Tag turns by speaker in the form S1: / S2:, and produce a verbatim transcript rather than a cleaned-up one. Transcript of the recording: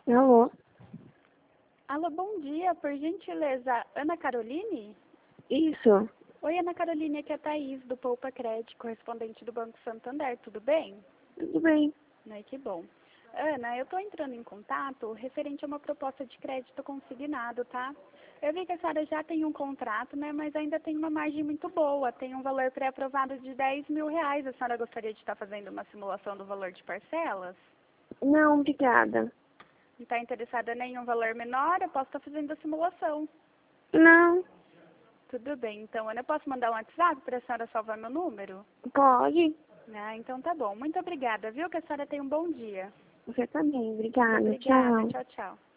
S1: Alô?
S2: Alô, bom dia. Por gentileza, Ana Caroline?
S1: Isso.
S2: Oi, Ana Caroline, aqui é a Thaís, do Poupa Crédito, correspondente do Banco Santander. Tudo bem?
S1: Tudo bem.
S2: Ai, que bom. Ana, eu estou entrando em contato referente a uma proposta de crédito consignado, tá? Eu vi que a senhora já tem um contrato, né, mas ainda tem uma margem muito boa, tem um valor pré-aprovado de dez mil reais. A senhora gostaria de estar fazendo uma simulação do valor de parcelas?
S1: Não, obrigada.
S2: Não está interessada em um valor menor? Eu posso estar fazendo a simulação.
S1: Não,
S2: Tudo bem, então, Ana, eu posso mandar um WhatsApp para a senhora salvar meu número?
S1: pode.
S2: Ah, então tá bom. Muito obrigada, viu? Que a senhora tenha um bom dia.
S1: Você também.
S2: Muito
S1: Obrigada.
S2: obrigada.
S1: Tchau.
S2: Tchau, tchau.